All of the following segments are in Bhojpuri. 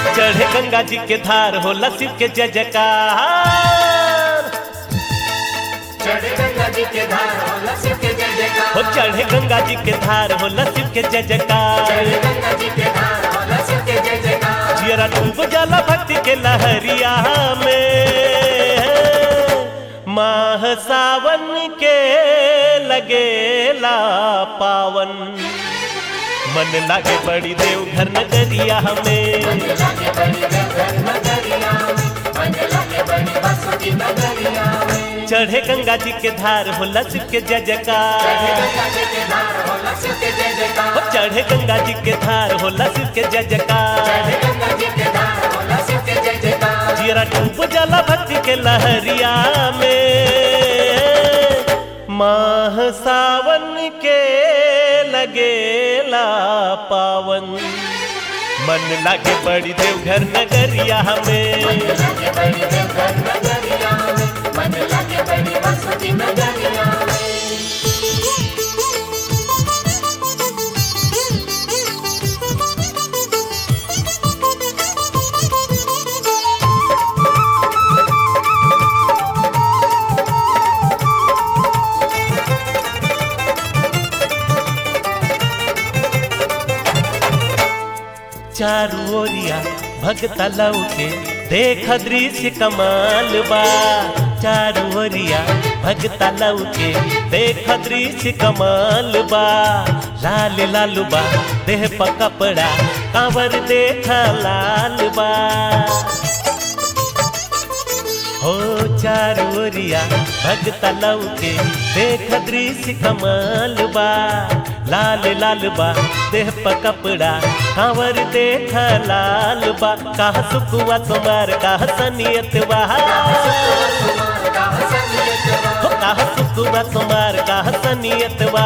चढ़े गंगा जी के धार होला शिव के जय जयकार। चढ़े गंगा जी के धार होला शिव के जय जयकार। हो चढ़े गंगा जी के धार होला शिव के जय जयकार। चढ़े गंगा जी के धार होला शिव के जय जयकार। जियरा डूब जाला भक्ति के लहरिया में, माह सावन के लगेला पावन। मन लागे बड़ी देवघर नगरिया में, मन लागे बड़ी देवघर नगरिया में, मन लागे बड़ी बासुकी नगरिया में। चढ़े गंगा जी के धार होला शिव के जय जयकार। चढ़े गंगा जी के धार होला शिव के जय जयकार। हो चढ़े गंगा जी के धार होला शिव के जय जयकार। चढ़े गंगा जी के धार होला शिव के जय जयकार। जियरा डूब जाला भक्ति के लहरिया में, माह सावन के लगेला पावन। मन लागे बड़ी देवघर नगरिया में, मन लागे बड़ी देवघर नगरिया में, मन लागे बड़ी बासुकी नगरिया में। चारू ओरिया भगता लौके देख दृश्य कमाल बा। चारू ओरिया भगता लौके देख दृश्य कमाल बा। लाल लाल बा देह पर कपड़ा कांवर देखा लाल बा। हो चारू ओरिया भगता लौके देख दृश्य कमाल बा। लाल लाल बा देह पर कपड़ा कांवर देख लाल बा। कहा सुकुआ तुम्हार कहा सनियत बहा, हो कहा सुकुआ तुम्हार कहा सनियत बा।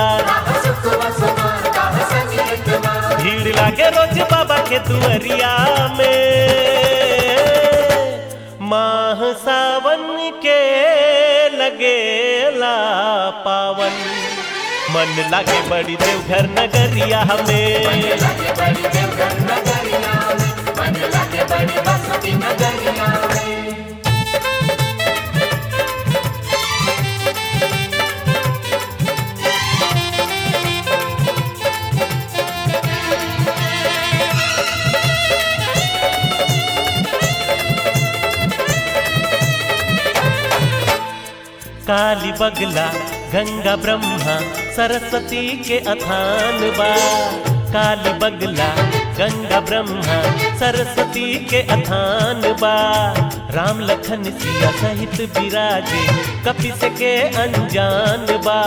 भीड़ लागे रोज बाबा के दुआरिया में, माह सावन के लगेला पावन। मन लागे बड़ी देवघर नगरिया में, मन लागे बड़ी देवघर नगरिया में, मन लागे बड़ी बासुकी नगरिया में। काली बगला गंगा ब्रह्मा सरस्वती के अथान बा। काली बगला गंगा ब्रह्मा सरस्वती के अथान बा। राम लखन सिया सहित विराजे कपिस के अनजान बा।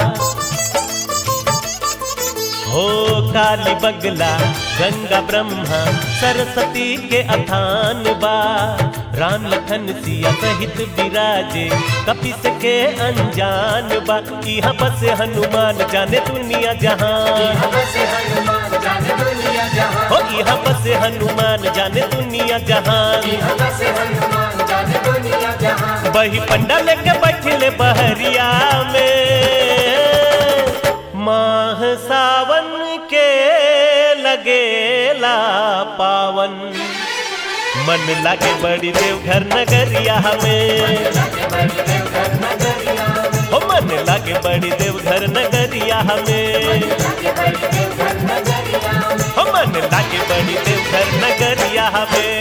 हो काली बगला गंगा ब्रह्मा सरस्वती के अथान बा। राम लखन सिया सहित विराजे कपिस के अनजान बा। यहाँ बस हनुमान जाने दुनिया जहान, यहाँ बसे हनुमान जाने दुनिया जहान। हो यहाँ बस हनुमान जाने दुनिया जहान। यहाँ बसे हनुमान जाने दुनिया जहान। वही पंडा लेके बैठले बहरिया में, माह सावन के लगेला पावन। मन लागे बड़ी देवघर नगरिया में, हो मन लागे बड़ी देवघर नगरिया में, हो मन लागे बड़ी देवघर नगरिया में।